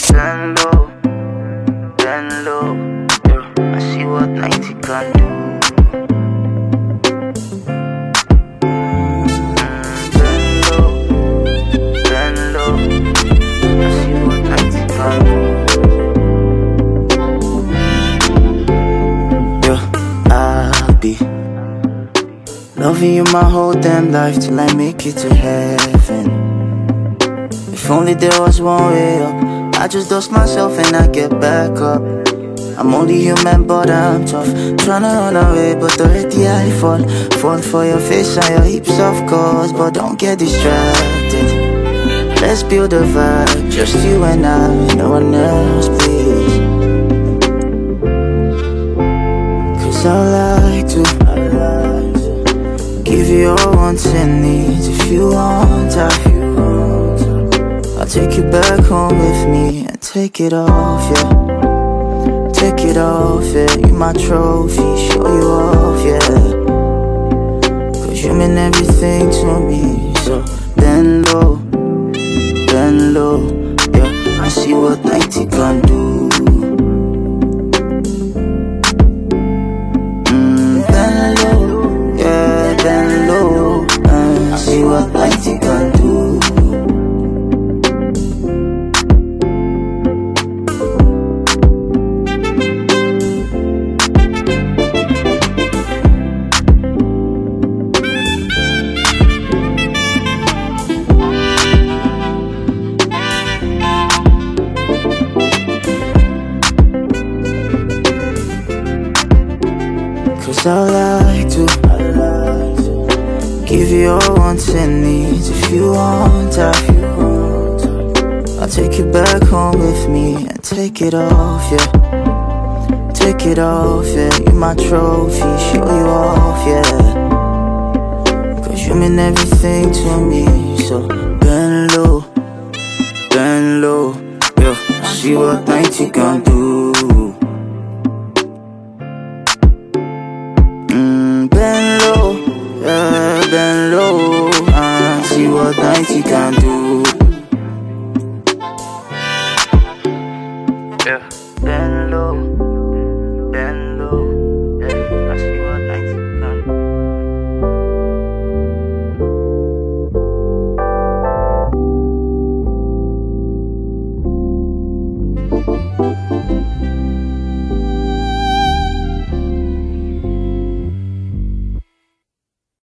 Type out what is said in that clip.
Bend low, bend low, yeah. I see what 90 can do. Bend low, I see what 90 can do. Yeah, I'll be loving you my whole damn life till I make it to heaven. If only there was one way up, I just dust myself and I get back up. I'm only human but I'm tough, tryna run away but already I fall for your face and your heaps of calls. But don't get distracted, let's build a vibe, just you and I, no one else please. Cause I like to give you your wants and needs. If you want, I'll take you back home with me and take it off, yeah. Take it off, yeah. You my trophy, show you off, yeah. Cause you mean everything to me. So bend low, yeah. I see what 90 can do. Bend low, yeah, bend low. I see what 90 can do. Cause I like to give you your wants and needs. If you want, I'll take you back home with me and take it off, yeah. Take it off, yeah. You my trophy, show you off, yeah. Cause you mean everything to me. So bend low, yeah. See what 90 can do. Bend low, yeah, bend low. See what 90 can do.